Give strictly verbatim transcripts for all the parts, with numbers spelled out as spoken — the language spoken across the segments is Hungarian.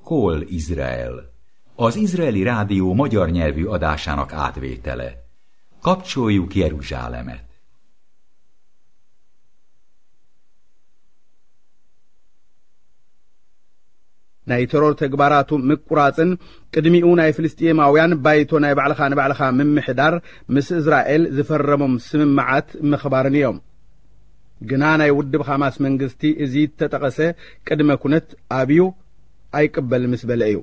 Kol Izrael, az izraeli rádió magyar nyelvű adásának átvétele. Kapcsoljuk Jeruzsálemet! ናይ ተሮር ተግባራቱ ምቁራጽን ቅድሚኡ ናይ ፍልስጤማውያን ባይቶ ናይ ባዕልኻ ንባዕልኻ ምምሕዳር ምስ እስራኤል ዝፈረሞም ስምምዓት ምኽባርን እዮም ግና ናይ ውድብ ሐማስ መንግስቲ እዚ ተጠቐሰ ቅድመ ኩነት ኣብዩ ኣይቅበል ምስ በለ እዩ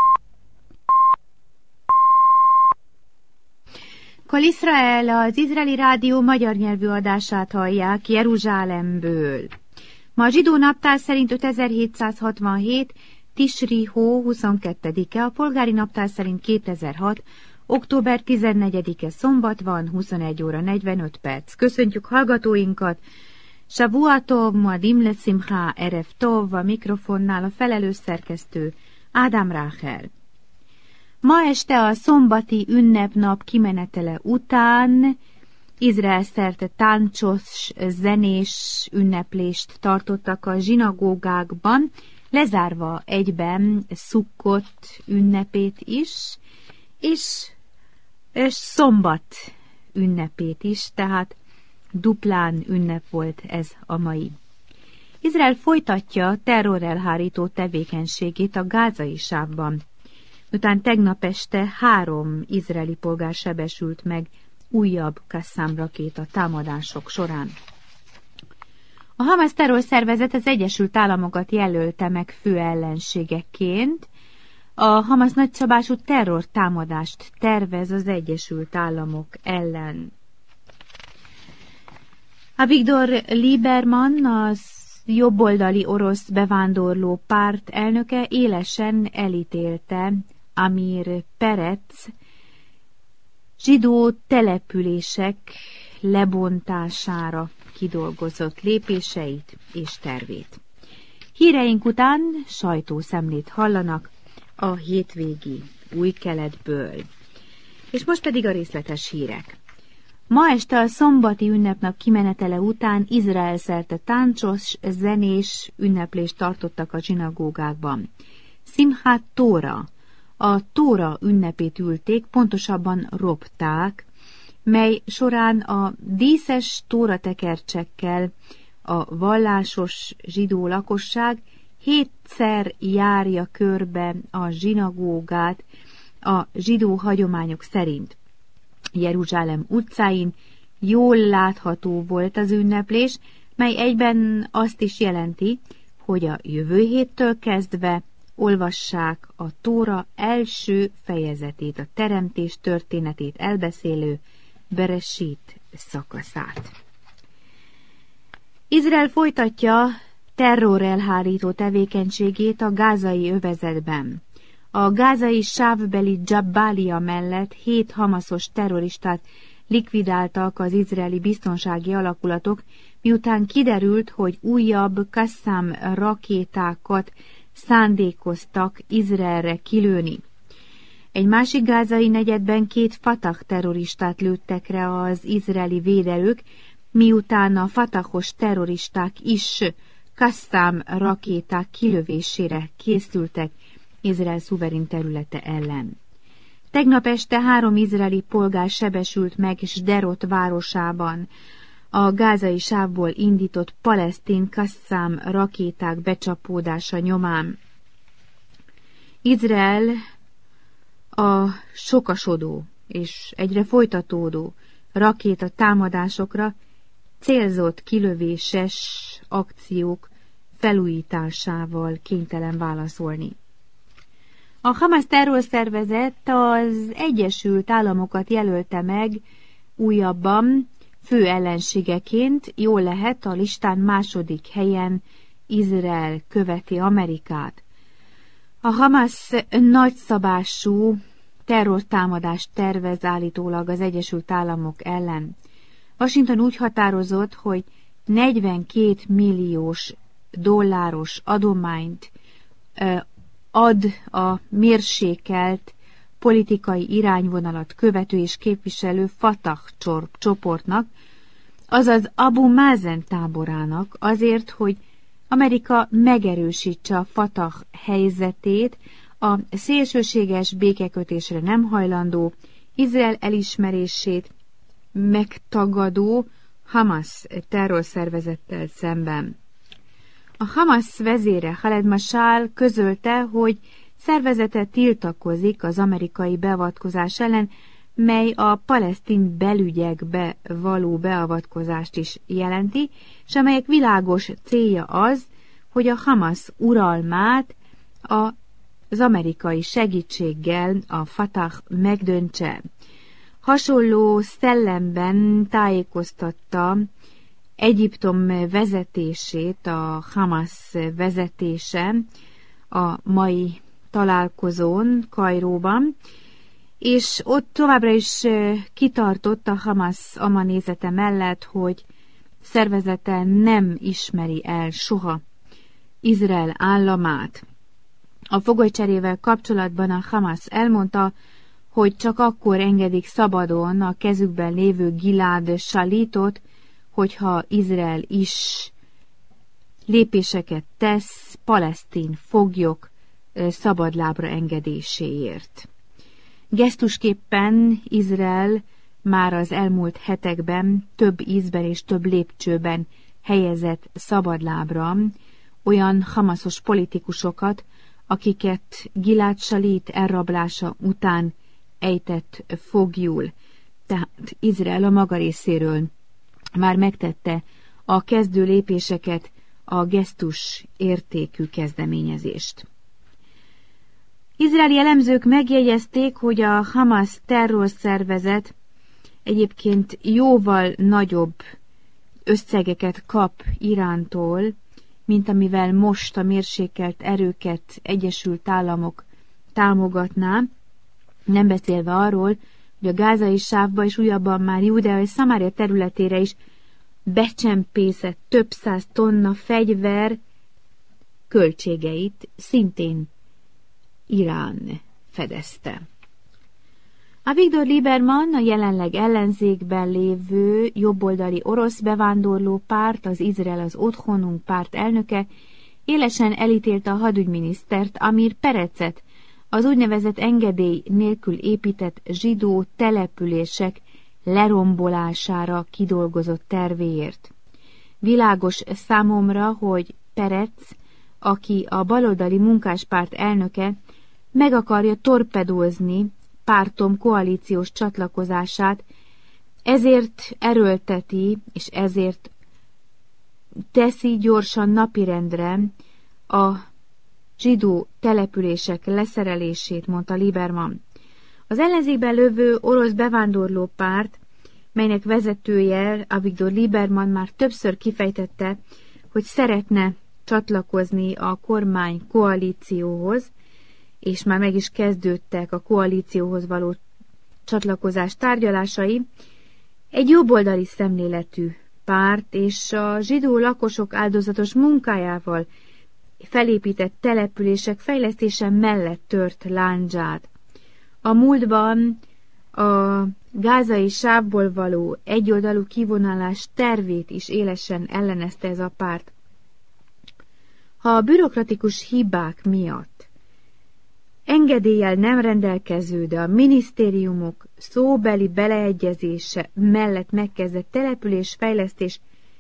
Kol Izrael, az izraeli rádió magyar nyelvű adását hallják Jeruzsálemből. Ma a zsidó naptár szerint ötezer-hétszázhatvanhét. Tisri hó huszonkettedike, a polgári naptár szerint kétezer-hat. október tizennegyedike szombat van, huszonegy óra negyvenöt perc. Köszöntjük hallgatóinkat! Shavua tov, moadim leszimcha, erev tov, a mikrofonnál a felelős szerkesztő Ádám Ráchel. Ma este a szombati ünnepnap kimenetele után Izrael szerte táncos, zenés ünneplést tartottak a zsinagógákban, lezárva egyben Szukkot ünnepét is, és, és szombat ünnepét is, tehát duplán ünnep volt ez a mai. Izrael folytatja terrorelhárító tevékenységét a gázai sávban. Után tegnap este három izraeli polgár sebesült meg újabb Qassam rakéta támadások során. A Hamas terrorszervezet az Egyesült Államokat jelölte meg fő ellenségeként. A Hamas nagyszabású terrortámadást tervez az Egyesült Államok ellen. Avigdor Lieberman, az jobboldali orosz bevándorló párt elnöke élesen elítélte Amir Perec zsidó települések lebontására kidolgozott lépéseit és tervét. Híreink után sajtószemlét hallanak a hétvégi Új-Keletből. És most pedig a részletes hírek. Ma este a szombati ünnepnap kimenetele után Izrael szerte táncos, zenés ünneplést tartottak a zsinagógákban. Simchat Tóra, a Tóra ünnepét ülték, pontosabban ropták, mely során a díszes tóratekercsekkel a vallásos zsidó lakosság hétszer járja körbe a zsinagógát a zsidó hagyományok szerint. Jeruzsálem utcáin jól látható volt az ünneplés, mely egyben azt is jelenti, hogy a jövő héttől kezdve olvassák a Tóra első fejezetét, a teremtés történetét elbeszélő Beresít szakaszát. Izrael folytatja terrorelhárító tevékenységét a gázai övezetben. A gázai sávbeli Jabalia mellett hét hamaszos terroristát likvidáltak az izraeli biztonsági alakulatok, miután kiderült, hogy újabb Qassam rakétákat szándékoztak Izraelre kilőni. Egy másik gázai negyedben két Fatah terroristát lőttek le az izraeli védelők, miután a Fatahos terroristák is Qassam rakéták kilövésére készültek Izrael szuverén területe ellen. Tegnap este három izraeli polgár sebesült meg Sderot városában a gázai sávból indított palesztin Qassam rakéták becsapódása nyomán. Izrael a sokasodó és egyre folytatódó rakéta támadásokra célzott kilövéses akciók felújításával kénytelen válaszolni. A Hamas terrorszervezet az Egyesült Államokat jelölte meg újabban fő ellenségeként, jól lehet a listán második helyen Izrael követi Amerikát. A Hamas nagyszabású terrortámadást tervez állítólag az Egyesült Államok ellen. Washington úgy határozott, hogy negyvenkét milliós dolláros adományt ad a mérsékelt politikai irányvonalat követő és képviselő Fatah csoportnak, azaz Abu Mazen táborának azért, hogy Amerika megerősítse a Fatah helyzetét, a szélsőséges békekötésre nem hajlandó, Izrael elismerését megtagadó Hamas terrorszervezettel szemben. A Hamas vezére Khaled Mashal közölte, hogy szervezete tiltakozik az amerikai beavatkozás ellen, mely a palesztin belügyekbe való beavatkozást is jelenti, és amelyek világos célja az, hogy a Hamas uralmát az amerikai segítséggel a Fatah megdöntse. Hasonló szellemben tájékoztatta Egyiptom vezetését a Hamas vezetése a mai találkozón Kairóban, és ott továbbra is kitartott a Hamas ama nézete mellett, hogy szervezete nem ismeri el soha Izrael államát. A fogolycserével kapcsolatban a Hamas elmondta, hogy csak akkor engedik szabadon a kezükben lévő Gilad Shalitot, hogyha Izrael is lépéseket tesz palesztin foglyok szabadlábra engedéséért. Gesztusképpen Izrael már az elmúlt hetekben több ízben és több lépcsőben helyezett szabadlábra olyan hamaszos politikusokat, akiket Gilad Shalit elrablása után ejtett foglyul. Tehát Izrael a maga részéről már megtette a kezdő lépéseket, a gesztus értékű kezdeményezést. Izraeli elemzők megjegyezték, hogy a Hamas terrorszervezet egyébként jóval nagyobb összegeket kap Irántól, mint amivel most a mérsékelt erőket Egyesült Államok támogatná, nem beszélve arról, hogy a gázai sávba és újabban már Júdea és Szamária területére is becsempészett több száz tonna fegyver költségeit szintén Irán fedezte. Avigdor Lieberman, a jelenleg ellenzékben lévő jobboldali orosz bevándorló párt, az Izrael az otthonunk párt elnöke, élesen elítélte a hadügyminisztert, Amir Perecet, az úgynevezett engedély nélkül épített zsidó települések lerombolására kidolgozott tervéért. Világos számomra, hogy Perec, aki a baloldali munkáspárt elnöke, meg akarja torpedózni pártom koalíciós csatlakozását, ezért erőlteti, és ezért teszi gyorsan napirendre a zsidó települések leszerelését, mondta Lieberman. Az ellenzékben lövő orosz bevándorló párt, melynek vezetője Avigdor Lieberman már többször kifejtette, hogy szeretne csatlakozni a kormány koalícióhoz, és már meg is kezdődtek a koalícióhoz való csatlakozás tárgyalásai, egy jobboldali szemléletű párt és a zsidó lakosok áldozatos munkájával felépített települések fejlesztése mellett tört lándzsát. A múltban a gázai sávból való egyoldalú kivonulás tervét is élesen ellenezte ez a párt. Ha a bürokratikus hibák miatt engedéllyel nem rendelkező, de a minisztériumok szóbeli beleegyezése mellett megkezdett településfejlesztés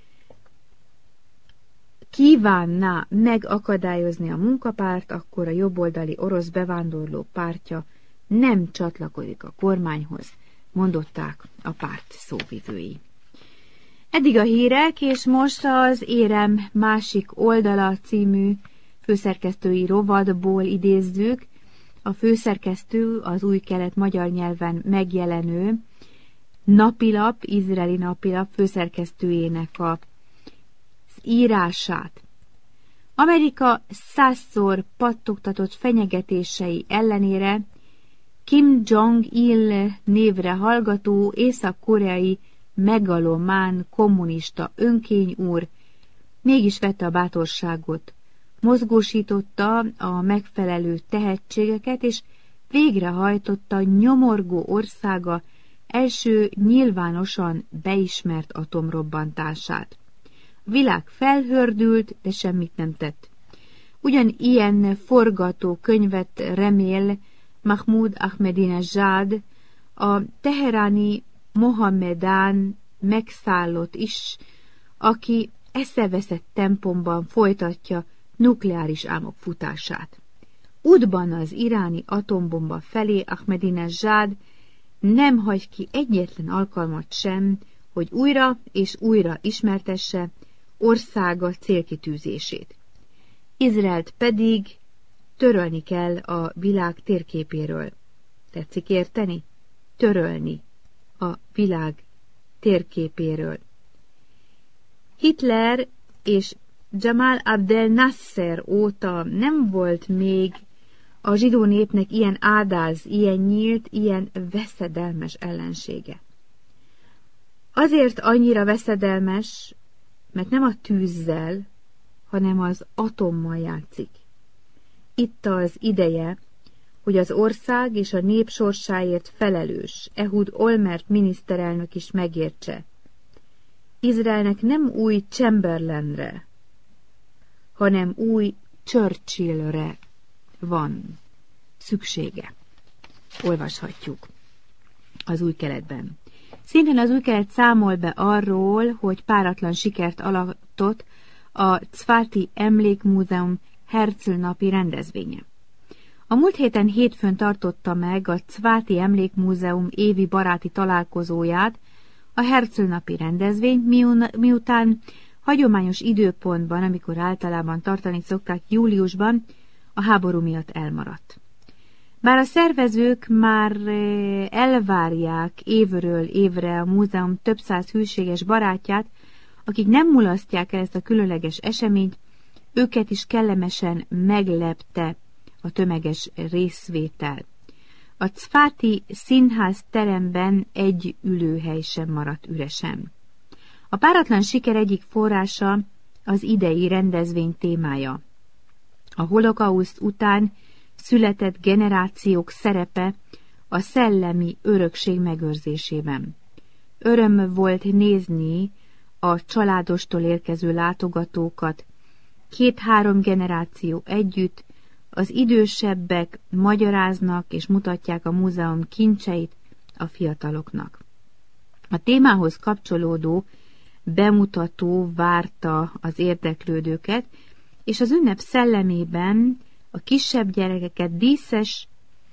kívánná megakadályozni a munkapárt, akkor a jobboldali orosz bevándorló pártja nem csatlakozik a kormányhoz, mondották a párt szóvivői. Eddig a hírek, és most az Érem másik oldala című főszerkesztői rovatból idézzük. A főszerkesztő az Új Kelet magyar nyelven megjelenő napilap, izraeli napilap főszerkesztőjének a írását. Amerika százszor pattogtatott fenyegetései ellenére Kim Jong-il névre hallgató észak-koreai megalomán kommunista önkényúr mégis vette a bátorságot, mozgósította a megfelelő tehetségeket, és végrehajtotta nyomorgó országa első nyilvánosan beismert atomrobbantását. világ felhördült, de semmit nem tett. Ugyan ilyen forgató könyvet remél Mahmud Ahmadinejad, a teheráni Mohamedán megszállott is, aki eszeveszett tempomban folytatja nukleáris álmok futását. Útban az iráni atombomba felé Ahmadinejad nem hagy ki egyetlen alkalmat sem, hogy újra és újra ismertesse országa célkitűzését. Izraelt pedig törölni kell a világ térképéről. Tetszik érteni? Törölni a világ térképéről. Hitler és Jamal Abdel Nasser óta nem volt még a zsidó népnek ilyen ádáz, ilyen nyílt, ilyen veszedelmes ellensége. Azért annyira veszedelmes, mert nem a tűzzel, hanem az atommal játszik. Itt az ideje, hogy az ország és a nép sorsáért felelős Ehud Olmert miniszterelnök is megértse. Izraelnek nem új Chamberlainre, hanem új Churchillre van szüksége. Olvashatjuk az Új Keletben. Szintén az Új Kelet számol be arról, hogy páratlan sikert aratott a Tzfáti Emlékmúzeum Herzl napi rendezvénye. A múlt héten hétfőn tartotta meg a Tzfáti Emlékmúzeum évi baráti találkozóját a Herzl napi rendezvény, miután hagyományos időpontban, amikor általában tartani szokták júliusban, a háború miatt elmaradt. Bár a szervezők már elvárják évről évre a múzeum több száz hűséges barátját, akik nem mulasztják el ezt a különleges eseményt, őket is kellemesen meglepte a tömeges részvétel. A Tzfáti színház teremben egy ülőhely sem maradt üresen. A páratlan siker egyik forrása az idei rendezvény témája. A holokauszt után született generációk szerepe a szellemi örökség megőrzésében. Öröm volt nézni a családostól érkező látogatókat, két-három generáció együtt, az idősebbek magyaráznak és mutatják a múzeum kincseit a fiataloknak. A témához kapcsolódó bemutató várta az érdeklődőket, és az ünnep szellemében a kisebb gyerekeket díszes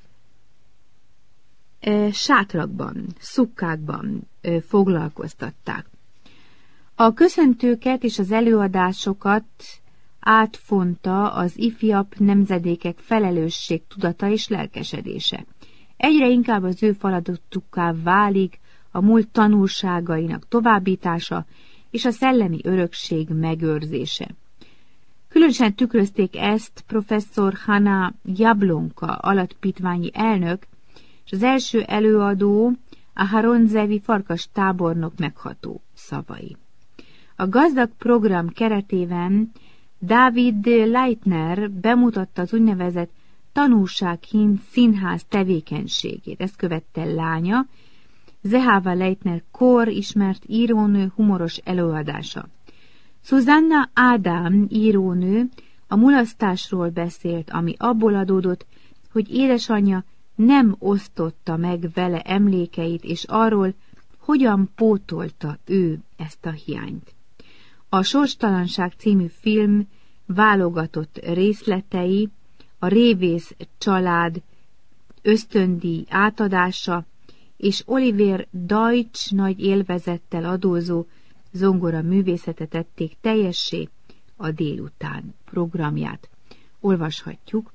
e, sátrakban, szukkákban e, foglalkoztatták. A köszöntőket és az előadásokat átfonta az ifjabb nemzedékek felelősség tudata és lelkesedése. Egyre inkább az ő feladatukká válik a múlt tanulságainak továbbítása és a szellemi örökség megőrzése. Különösen tükrözték ezt professzor Hanna Jablonka alapítványi elnök, és az első előadó Aharon Zevi farkas tábornok megható szavai. A gazdag program keretében David Leitner bemutatta az úgynevezett tanulsághín színház tevékenységét. Ezt követte lánya, Zehava Leitner kor ismert írónő humoros előadása. Susanna Ádám írónő a mulasztásról beszélt, ami abból adódott, hogy édesanyja nem osztotta meg vele emlékeit, és arról, hogyan pótolta ő ezt a hiányt. A Sorstalanság című film válogatott részletei, a révész család ösztöndíj átadása és Oliver Deutsch nagy élvezettel adózó zongora művészetet tették teljessé a délután programját. Olvashatjuk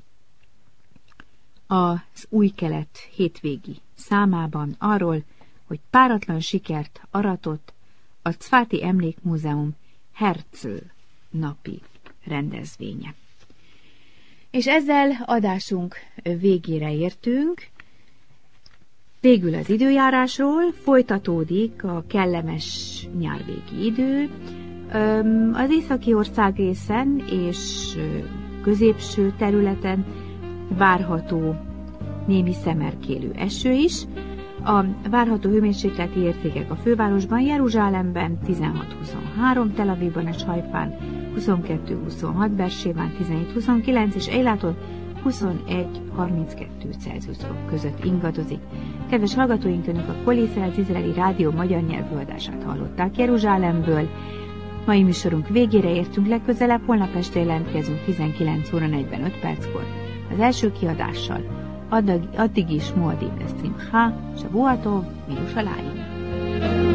az Új Kelet hétvégi számában arról, hogy páratlan sikert aratott a Tzfáti Emlékmúzeum Herzl napi rendezvénye. És ezzel adásunk végére értünk. Végül az időjárásról folytatódik a kellemes nyárvégi idő. Az északi országrészen és középső területen várható némi szemerkélő eső is. A várható hőmérsékleti értékek a fővárosban, Jeruzsálemben tizenhat huszonhárom, Tel Avivban és Hajfán huszonkettő huszonhat, Bersében tizenhét huszonkilenc és Eiláton huszonegy harminckettő Celsius fok között ingadozik. Kedves hallgatóink, Önök a Kol Izrael, az izraeli rádió magyar nyelvű adását hallották Jeruzsálemből. Mai műsorunk végére értünk, legközelebb holnap este jelentkezünk tizenkilenc óra negyvenöt perckor az első kiadással. Addig, addig is Moadim Leszimcha, Shavuatov, Yerushalayim.